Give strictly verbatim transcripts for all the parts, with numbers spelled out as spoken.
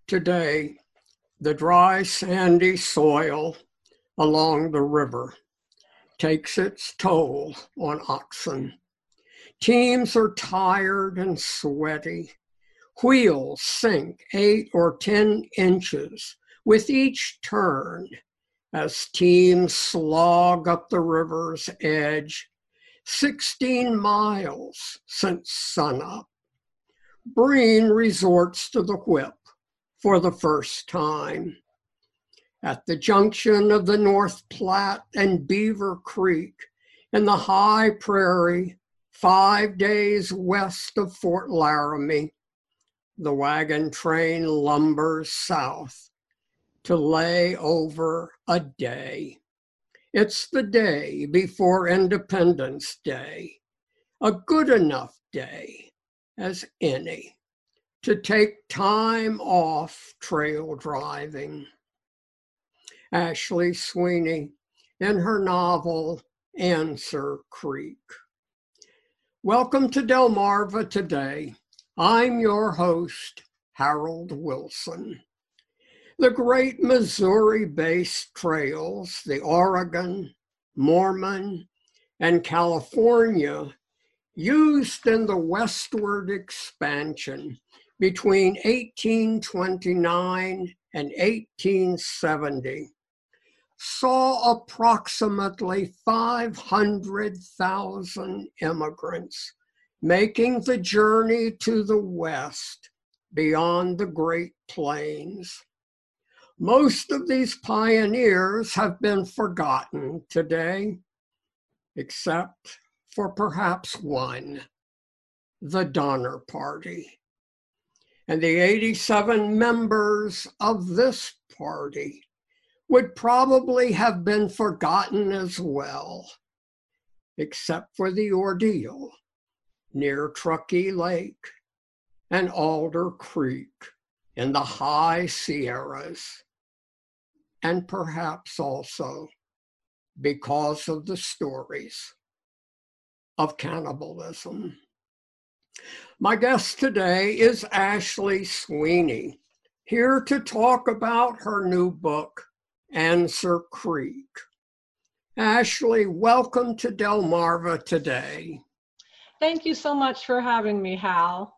Today, the dry, sandy soil along the river takes its toll on oxen. Teams are tired and sweaty. Wheels sink eight or ten inches with each turn as teams slog up the river's edge, sixteen miles since sunup. Breen resorts to the whip for the first time. At the junction of the North Platte and Beaver Creek in the high prairie, five days west of Fort Laramie, the wagon train lumbers south to lay over a day. It's the day before Independence Day, a good enough day as any to take time off trail driving. Ashley Sweeney in her novel, Answer Creek. Welcome to Delmarva Today. I'm your host, Harold Wilson. The great Missouri-based trails, the Oregon, Mormon, and California, used in the westward expansion between eighteen twenty-nine and eighteen seventy, saw approximately five hundred thousand immigrants making the journey to the west beyond the Great Plains. Most of these pioneers have been forgotten today, except for perhaps one, the Donner Party. And the eighty-seven members of this party would probably have been forgotten as well, except for the ordeal near Truckee Lake and Alder Creek in the high Sierras, and perhaps also because of the stories of cannibalism. My guest today is Ashley Sweeney, here to talk about her new book, Answer Creek. Ashley, welcome to Delmarva Today. Thank you so much for having me, Hal.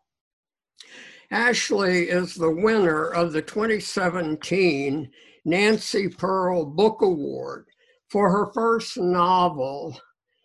Ashley is the winner of the twenty seventeen Nancy Pearl Book Award for her first novel,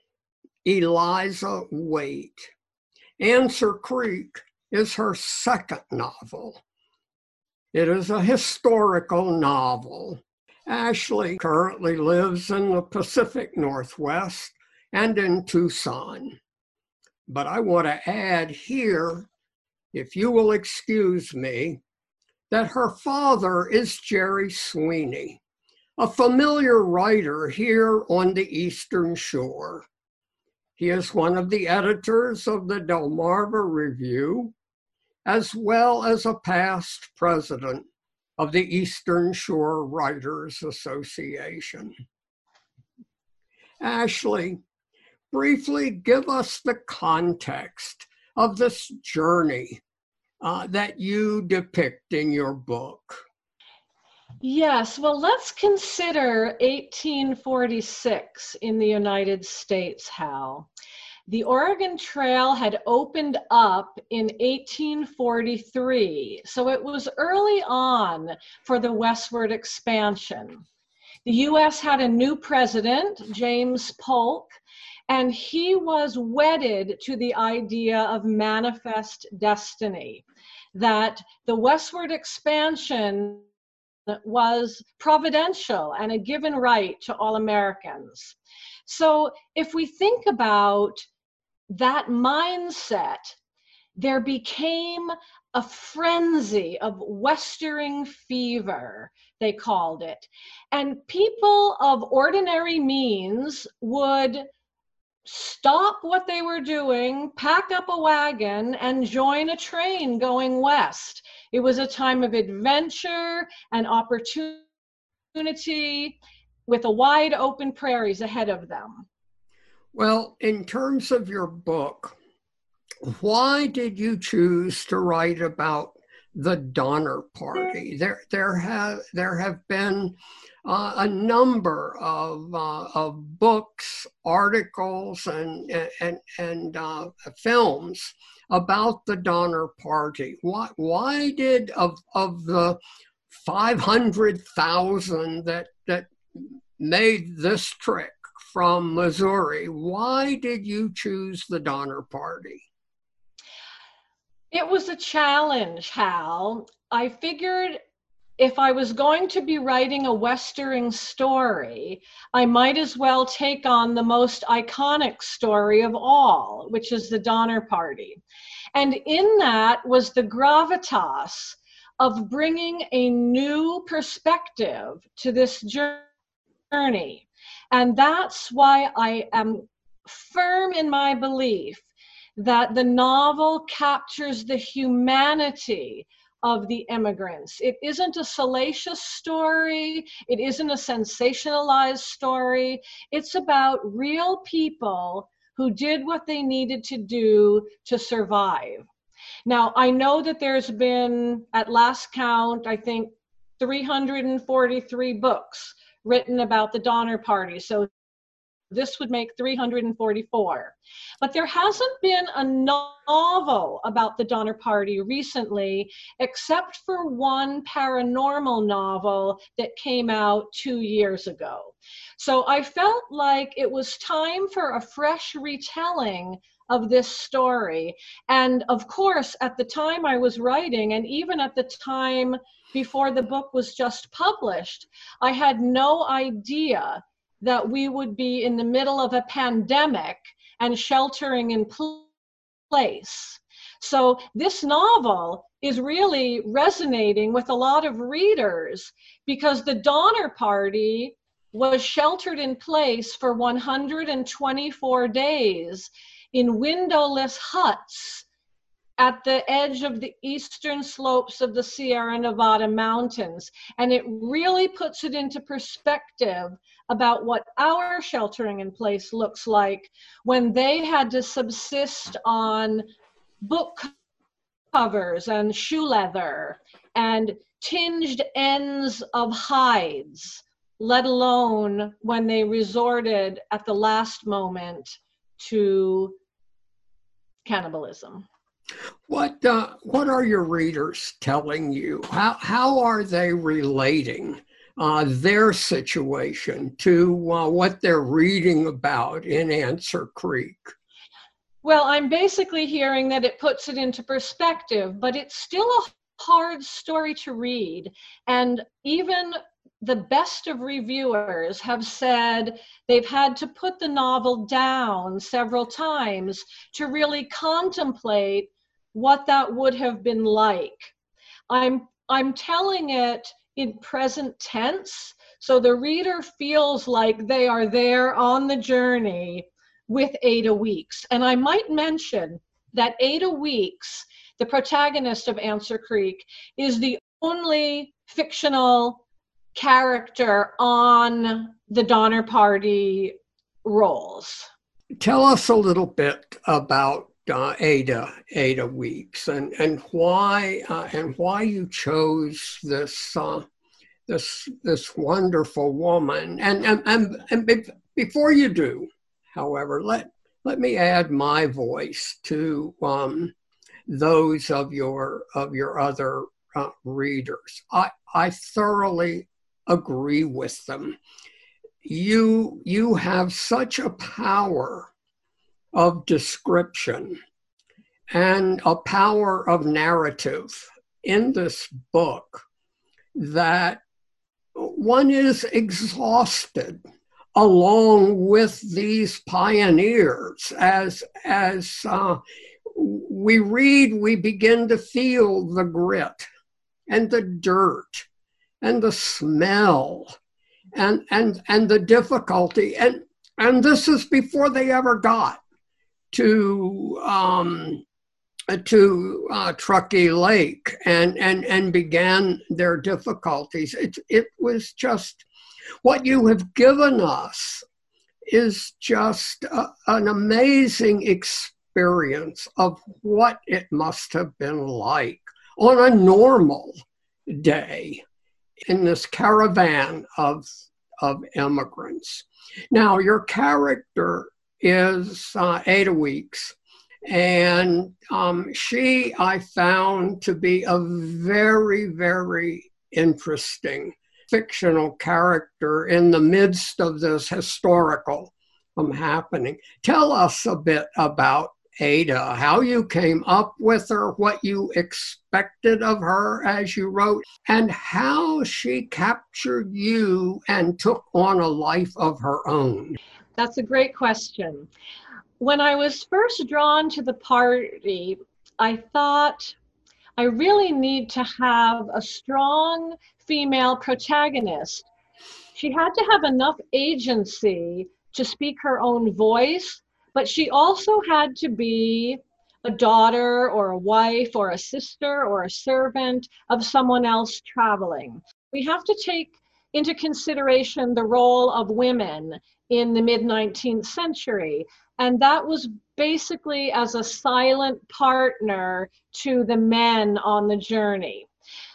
Eliza Waite. Answer Creek is her second novel. It is a historical novel. Ashley currently lives in the Pacific Northwest and in Tucson. But I want to add here, if you will excuse me, that her father is Jerry Sweeney, a familiar writer here on the Eastern Shore. He is one of the editors of the Delmarva Review, as well as a past president of the Eastern Shore Writers Association. Ashley, briefly give us the context of this journey uh, that you depict in your book. Yes, well, let's consider eighteen forty-six in the United States, Hal. The Oregon Trail had opened up in eighteen forty-three, so it was early on for the westward expansion. The U S had a new president, James Polk, and he was wedded to the idea of manifest destiny, that the westward expansion was providential and a given right to all Americans. So if we think about that mindset, there became a frenzy of westering fever, they called it. And people of ordinary means would stop what they were doing, pack up a wagon, and join a train going west. It was a time of adventure and opportunity with a wide open prairies ahead of them. Well, in terms of your book, why did you choose to write about the Donner Party? There, there have there have been uh, a number of uh, of books, articles, and and and uh, films about the Donner Party. Why why did of of the five hundred thousand that that made this trek from Missouri, why did you choose the Donner Party? It was a challenge, Hal. I figured if I was going to be writing a Westering story, I might as well take on the most iconic story of all, which is the Donner Party. And in that was the gravitas of bringing a new perspective to this journey. And that's why I am firm in my belief that the novel captures the humanity of the immigrants. It isn't a salacious story. It isn't a sensationalized story. It's about real people who did what they needed to do to survive. Now, I know that there's been, at last count, I think three hundred forty-three books written about the Donner Party. So this would make three hundred forty-four. But there hasn't been a novel about the Donner Party recently, except for one paranormal novel that came out two years ago. So I felt like it was time for a fresh retelling of this story. And of course, at the time I was writing, and even at the time before the book was just published, I had no idea that we would be in the middle of a pandemic and sheltering in place. So this novel is really resonating with a lot of readers because the Donner Party was sheltered in place for one hundred twenty-four days in windowless huts at the edge of the eastern slopes of the Sierra Nevada mountains. And it really puts it into perspective about what our sheltering in place looks like when they had to subsist on book covers and shoe leather and tinged ends of hides, let alone when they resorted at the last moment to cannibalism. What uh, what are your readers telling you? How how are they relating uh, their situation to uh, what they're reading about in Answer Creek? Well, I'm basically hearing that it puts it into perspective, but it's still a hard story to read. And even the best of reviewers have said they've had to put the novel down several times to really contemplate what that would have been like. I'm, I'm telling it in present tense, so the reader feels like they are there on the journey with Ada Weeks. And I might mention that Ada Weeks, the protagonist of Answer Creek, is the only fictional character on the Donner Party rolls. Tell us a little bit about uh, Ada Ada Weeks and and why uh, and why you chose this uh, this this wonderful woman. And and and, and before you do, however, let let me add my voice to um, those of your of your other uh, readers. I I thoroughly agree with them. You you have such a power of description and a power of narrative in this book that one is exhausted along with these pioneers. As as uh, we read, we begin to feel the grit and the dirt and the smell and and and the difficulty. And and this is before they ever got to um, to uh, Truckee Lake and and and began their difficulties. It it was just what you have given us is just a, an amazing experience of what it must have been like on a normal day in this caravan of, of immigrants. Now, your character is uh, Ada Weeks, and um, she I found to be a very, very interesting fictional character in the midst of this historical um, happening. Tell us a bit about Ada, how you came up with her, what you expected of her as you wrote, and how she captured you and took on a life of her own. That's a great question. When I was first drawn to the party, I thought I really need to have a strong female protagonist. She had to have enough agency to speak her own voice, but she also had to be a daughter or a wife or a sister or a servant of someone else traveling. We have to take into consideration the role of women in the mid nineteenth century. And that was basically as a silent partner to the men on the journey.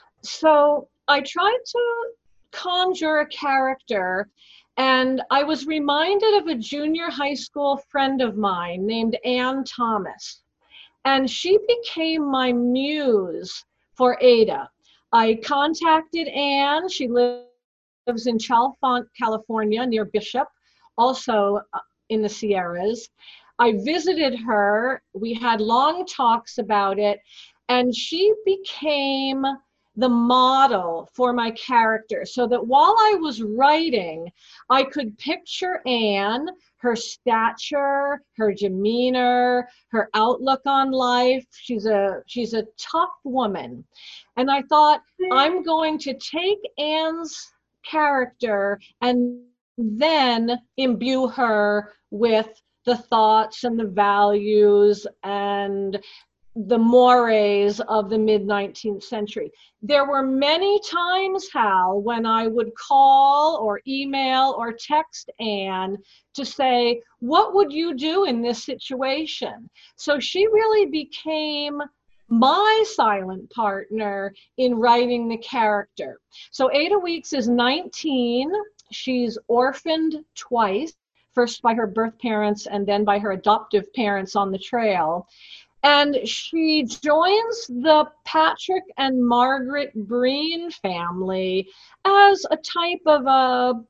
So I tried to conjure a character, and I was reminded of a junior high school friend of mine named Anne Thomas. And she became my muse for Ada. I contacted Anne. She lives in Chalfont, California, near Bishop, also in the Sierras. I visited her. We had long talks about it, and she became the model for my character, so that while I was writing, I could picture Anne, her stature, her demeanor, her outlook on life. She's a she's a tough woman. And I thought, I'm going to take Anne's character and then imbue her with the thoughts and the values and the mores of the mid nineteenth century. There were many times, Hal, when I would call or email or text Anne to say, what would you do in this situation? So she really became my silent partner in writing the character. So Ada Weeks is nineteen. She's orphaned twice, first by her birth parents and then by her adoptive parents on the trail. And she joins the Patrick and Margaret Breen family as a type of a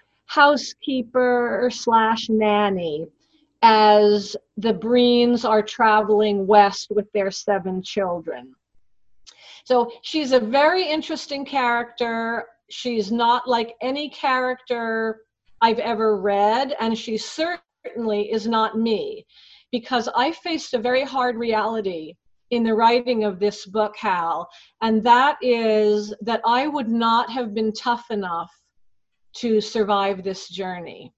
housekeeper slash nanny as the Breens are traveling west with their seven children. So she's a very interesting character. She's not like any character I've ever read, and she certainly is not me, because I faced a very hard reality in the writing of this book, Hal, and that is that I would not have been tough enough to survive this journey.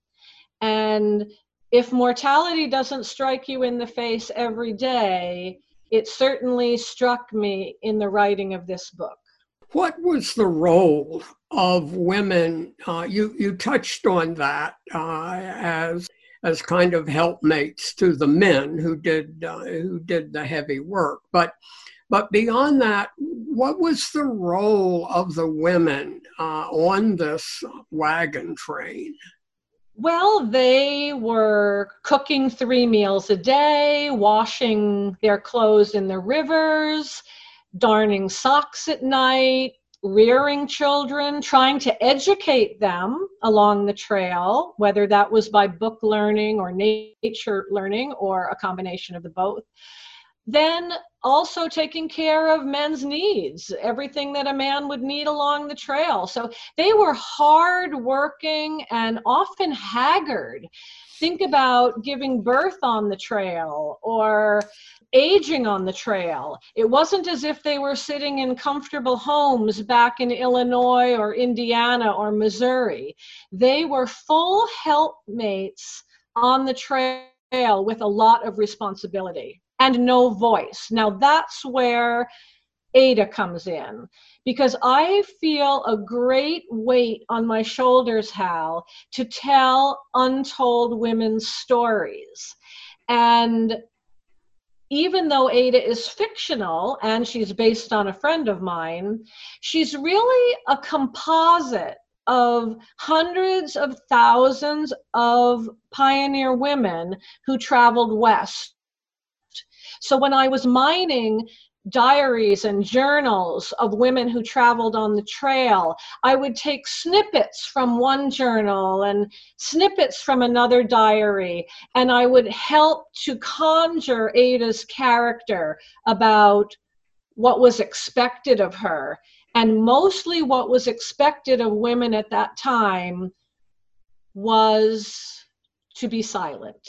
And if mortality doesn't strike you in the face every day, it certainly struck me in the writing of this book. What was the role of women? Uh, you, you touched on that uh, as as kind of helpmates to the men who did uh, who did the heavy work. But but beyond that, what was the role of the women uh, on this wagon train? Well, they were cooking three meals a day, washing their clothes in the rivers, darning socks at night, rearing children, trying to educate them along the trail, whether that was by book learning or nature learning or a combination of the both. Then also taking care of men's needs, everything that a man would need along the trail. So they were hardworking and often haggard. Think about giving birth on the trail or aging on the trail. It wasn't as if they were sitting in comfortable homes back in Illinois or Indiana or Missouri. They were full helpmates on the trail with a lot of responsibility and no voice. Now that's where Ada comes in, because I feel a great weight on my shoulders, Hal, to tell untold women's stories. And even though Ada is fictional and she's based on a friend of mine, she's really a composite of hundreds of thousands of pioneer women who traveled west. So when I was mining diaries and journals of women who traveled on the trail, I would take snippets from one journal and snippets from another diary, and I would help to conjure Ada's character about what was expected of her. And mostly what was expected of women at that time was to be silent.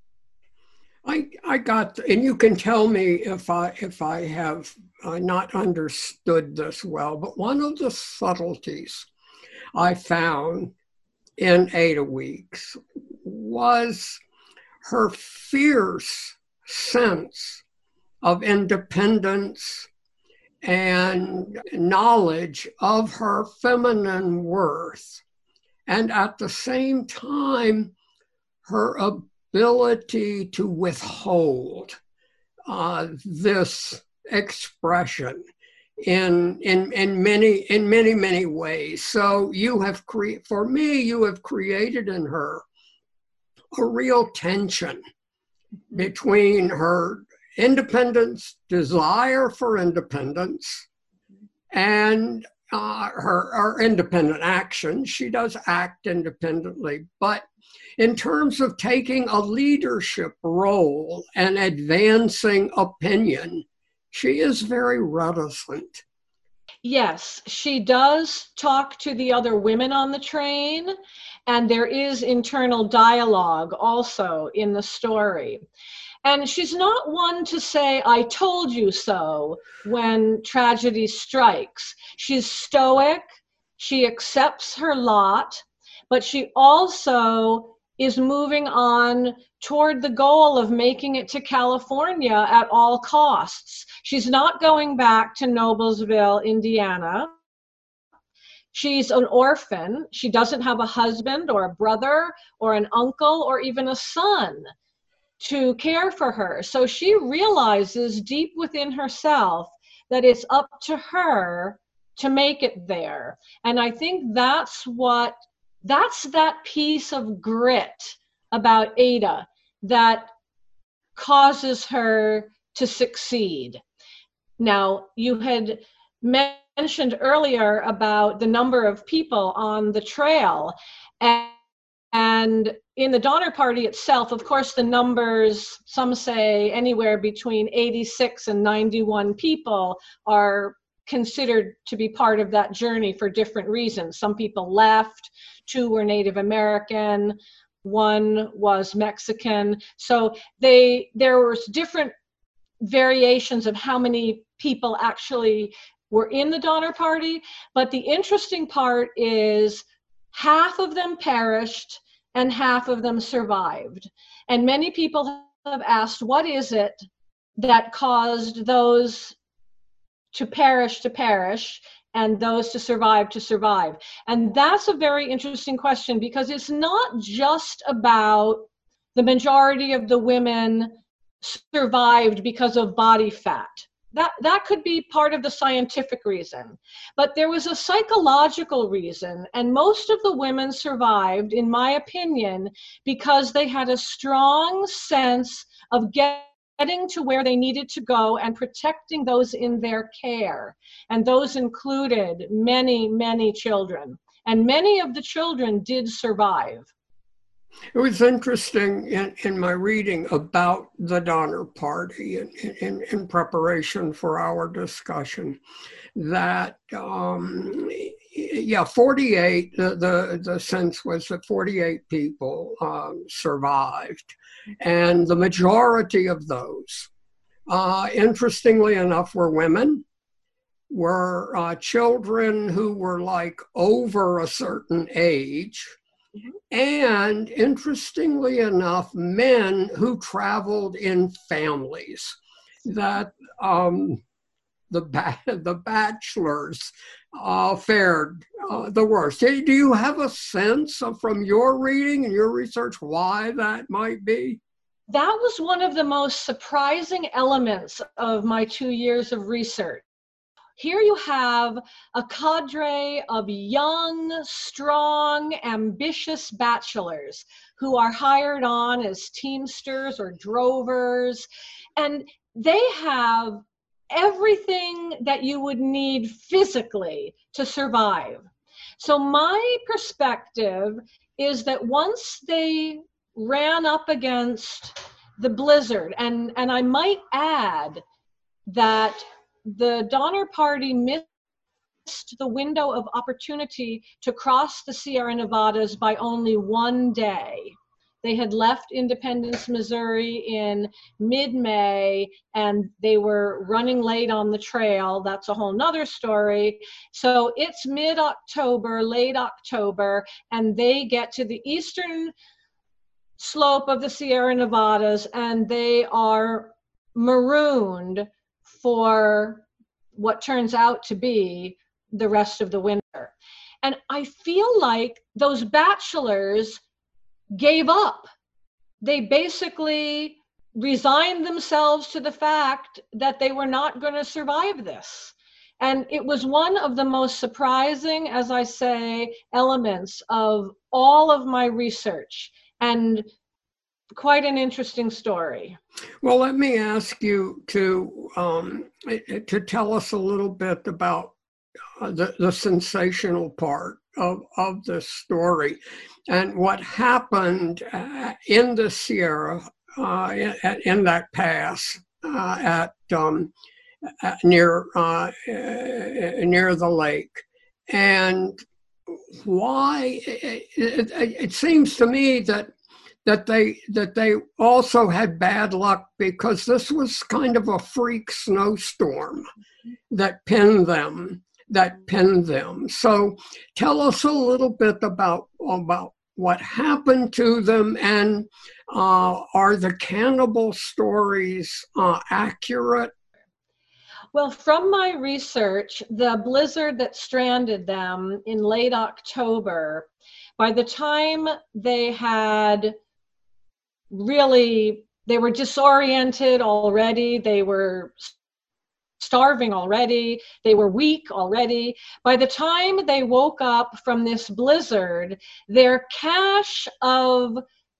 I, I got, and you can tell me if I, if I have uh, not understood this well, but one of the subtleties I found in Ada Weeks was her fierce sense of independence and knowledge of her feminine worth, and at the same time, her ability to withhold uh, this expression in, in, in many, in many, many ways. So you have created, for me, you have created in her a real tension between her independence, desire for independence, and uh, her, her independent action. She does act independently, but in terms of taking a leadership role and advancing opinion, she is very reticent. Yes, she does talk to the other women on the train, and there is internal dialogue also in the story. And she's not one to say, I told you so, when tragedy strikes. She's stoic, she accepts her lot, but she also is moving on toward the goal of making it to California at all costs. She's not going back to Noblesville, Indiana. She's an orphan. She doesn't have a husband or a brother or an uncle or even a son to care for her. So she realizes deep within herself that it's up to her to make it there. And I think that's what, that's that piece of grit about Ada that causes her to succeed. Now, you had mentioned earlier about the number of people on the trail, and And in the Donner Party itself, of course, the numbers, some say anywhere between eighty-six and ninety-one people are considered to be part of that journey for different reasons. Some people left, two were Native American, one was Mexican. So they there was different variations of how many people actually were in the Donner Party. But the interesting part is half of them perished and half of them survived. And many people have asked, what is it that caused those to perish to perish and those to survive to survive? And that's a very interesting question, because it's not just about the majority of the women survived because of body fat. That, that could be part of the scientific reason. But there was a psychological reason, and most of the women survived, in my opinion, because they had a strong sense of getting to where they needed to go and protecting those in their care. And those included many, many children. And many of the children did survive. It was interesting in, in my reading about the Donner Party in, in, in preparation for our discussion that, um, yeah, forty-eight, the, the, the sense was that forty-eight people um, survived. And the majority of those, uh, interestingly enough, were women, were uh, children who were like over a certain age. And interestingly enough, men who traveled in families, that um, the, ba the bachelors uh, fared uh, the worst. Do you have a sense of, from your reading and your research, why that might be? that was one of the most surprising elements of my two years of research. Here you have a cadre of young, strong, ambitious bachelors who are hired on as teamsters or drovers, and they have everything that you would need physically to survive. So my perspective is that once they ran up against the blizzard, and, and I might add that the Donner Party missed the window of opportunity to cross the Sierra Nevadas by only one day. They had left Independence, Missouri in mid-May, and they were running late on the trail. That's a whole nother story. So it's mid-October, late October, and they get to the eastern slope of the Sierra Nevadas, and they are marooned for what turns out to be the rest of the winter. And I feel like those bachelors gave up. They basically resigned themselves to the fact that they were not going to survive this. And it was one of the most surprising, as I say, elements of all of my research, and quite an interesting story. Well, let me ask you to um, to tell us a little bit about uh, the, the sensational part of, of the story and what happened uh, in the Sierra, uh, in, in that pass uh, at, um, at near uh, uh, near the lake, and why it, it, it seems to me that that they that they also had bad luck because this was kind of a freak snowstorm that pinned them. that pinned them. So tell us a little bit about, about what happened to them, and uh, are the cannibal stories uh, accurate? Well, from my research, the blizzard that stranded them in late October, by the time they had really, they were disoriented already, they were starving already, they were weak already. By the time they woke up from this blizzard, their cache of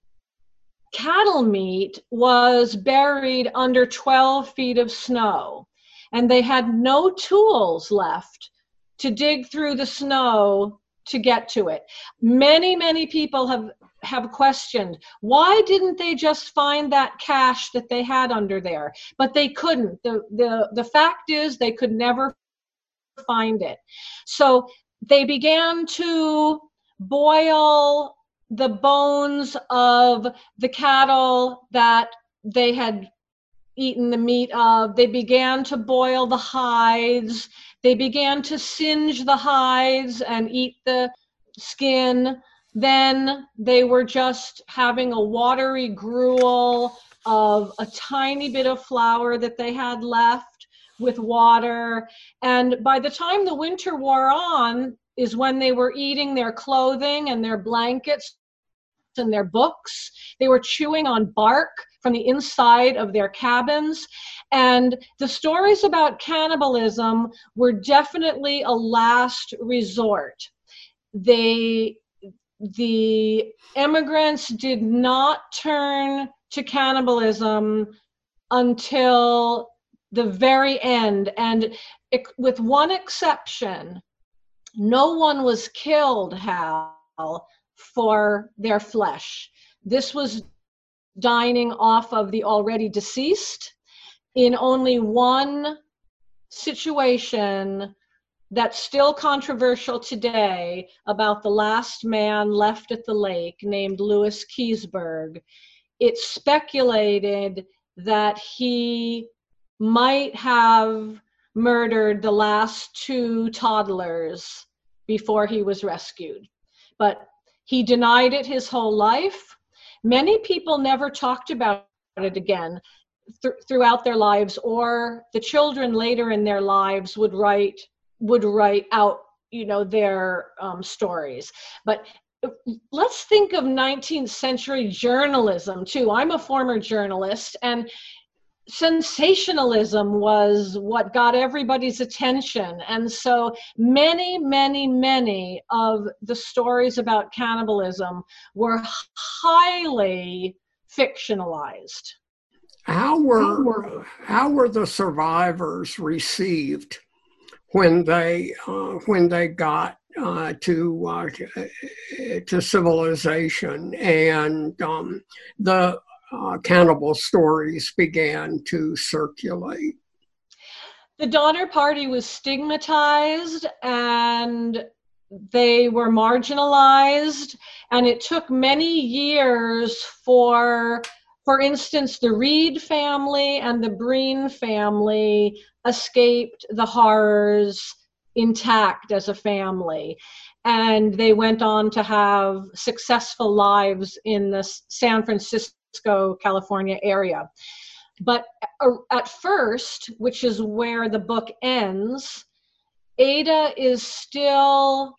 cattle meat was buried under twelve feet of snow, and they had no tools left to dig through the snow to get to it. Many, many people have have questioned, why didn't they just find that cache that they had under there? But they couldn't. The, the, the fact is they could never find it. So they began to boil the bones of the cattle that they had eaten the meat of. They began to boil the hides. They began to singe the hides and eat the skin. Then they were just having a watery gruel of a tiny bit of flour that they had left with water. And by the time the winter wore on is when they were eating their clothing and their blankets and their books. They were chewing on bark from the inside of their cabins. And the stories about cannibalism were definitely a last resort. They The immigrants did not turn to cannibalism until the very end. And it, with one exception, no one was killed, Hal, for their flesh. This was dining off of the already deceased. In only one situation that's still controversial today about the last man left at the lake, named Louis Keseberg, it's speculated that he might have murdered the last two toddlers before he was rescued. But he denied it his whole life. Many people never talked about it again th- throughout their lives, or the children later in their lives would write would write out, you know, their um, stories. But let's think of nineteenth century journalism too. I'm a former journalist, and sensationalism was what got everybody's attention. And so many, many, many of the stories about cannibalism were highly fictionalized. How were, how were the survivors received when they, uh, when they got uh, to, uh, to civilization and um, the Uh, cannibal stories began to circulate? The Donner Party was stigmatized and they were marginalized, and it took many years for, for instance, the Reed family and the Breen family escaped the horrors intact as a family. And they went on to have successful lives in the San Francisco California area. But at first, which is where the book ends, Ada is still,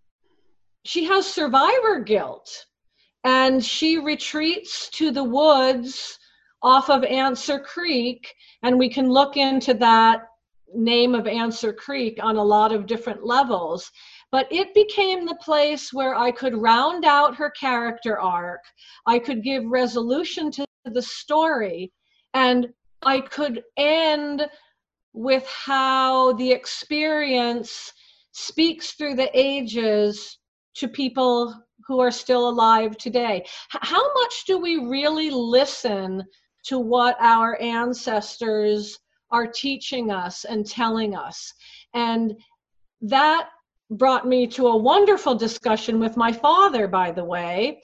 she has survivor guilt, and she retreats to the woods off of Answer Creek, and we can look into that name of Answer Creek on a lot of different levels. But it became the place where I could round out her character arc, I could give resolution to the story, and I could end with how the experience speaks through the ages to people who are still alive today. How much do we really listen to what our ancestors are teaching us and telling us? And that brought me to a wonderful discussion with my father, by the way.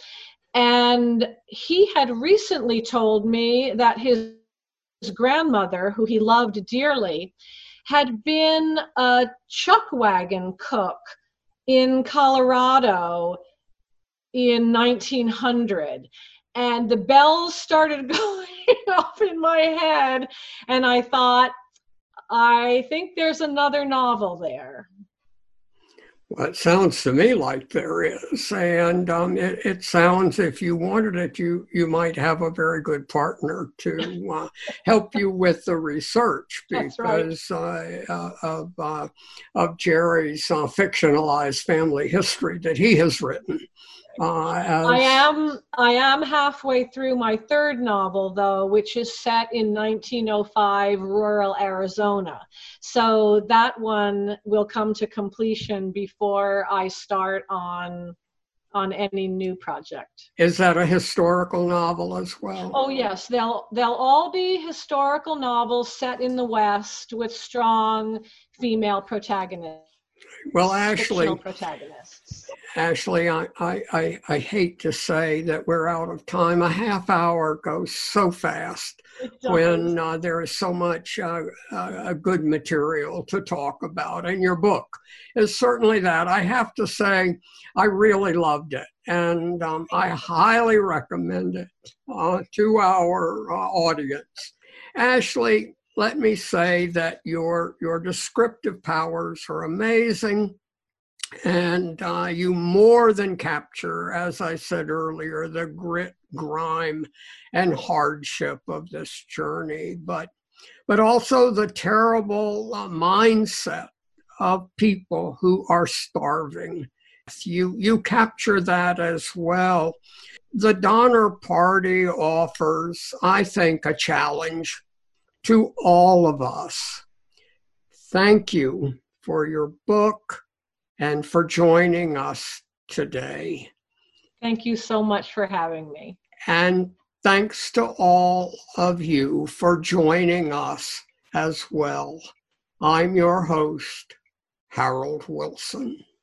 And he had recently told me that his grandmother, who he loved dearly, had been a chuck wagon cook in Colorado in nineteen hundred. And the bells started going off in my head, and I thought, I think there's another novel there. Well, it sounds to me like there is, and um, it, it sounds, if you wanted it, you you might have a very good partner to uh, help you with the research, because right. uh, of uh, of Jerry's uh, fictionalized family history that he has written. Uh, as... I am I am halfway through my third novel, though, which is set in nineteen oh five rural Arizona. So that one will come to completion before I start on on any new project. Is that a historical novel as well? Oh yes, they'll they'll all be historical novels set in the West with strong female protagonists. Well, Ashley, protagonists. Ashley, I, I, I hate to say that we're out of time. A half hour goes so fast when uh, there is so much uh, uh, good material to talk about. And your book is certainly that. I have to say, I really loved it. And um, I highly recommend it uh, to our uh, audience. Ashley, let me say that your, your descriptive powers are amazing, and uh, you more than capture, as I said earlier, the grit, grime, and hardship of this journey, but, but also the terrible uh, mindset of people who are starving. You, you capture that as well. The Donner Party offers, I think, a challenge to all of us. Thank you for your book and for joining us today. Thank you so much for having me. And thanks to all of you for joining us as well. I'm your host, Harold Wilson.